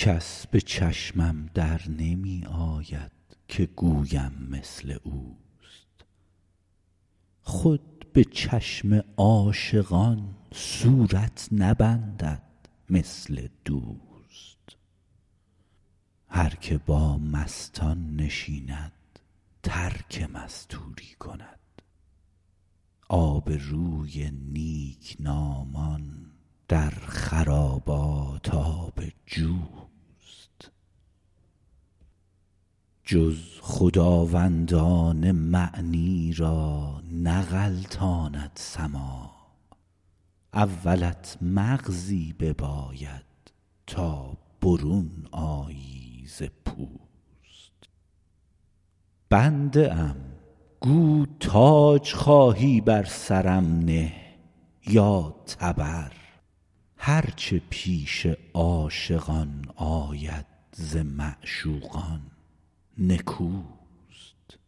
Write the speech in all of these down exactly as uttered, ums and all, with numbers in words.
کس به چشمم در نمی آید که گویم مثل اوست. خود به چشم عاشقان صورت نبندد مثل دوست. هر که با مستان نشیند ترک مستوری کند. آب روی نیکنامان در خرابات آب جوست. جز خداوندان معنی را نغلطاند سماع. اولت مغزی بباید تا برون آیی ز پوست. بنده ام گو تاج خواهی بر سرم نه یا تبر. هر چه پیش عاشقان آید ز معشوقان نکوست.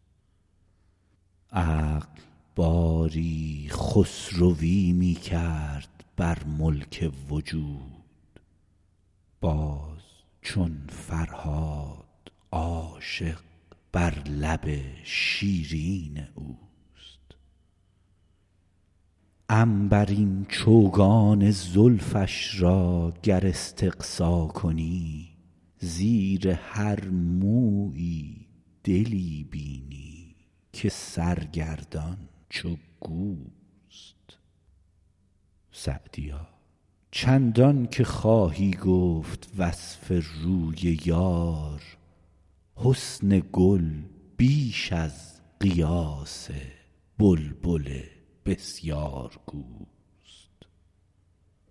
عقل باری خسروی می کرد بر ملک وجود. باز چون فرهاد عاشق بر لب شیرین اوست. عنبرین چوگان زلفش را گر استقصا کنی. زیر هر مویی دلی بینی که سرگردان چو گوست. سعدیا چندان که خواهی گفت وصف روی یار. حسن گل بیش از قیاس بلبل بسیارگو.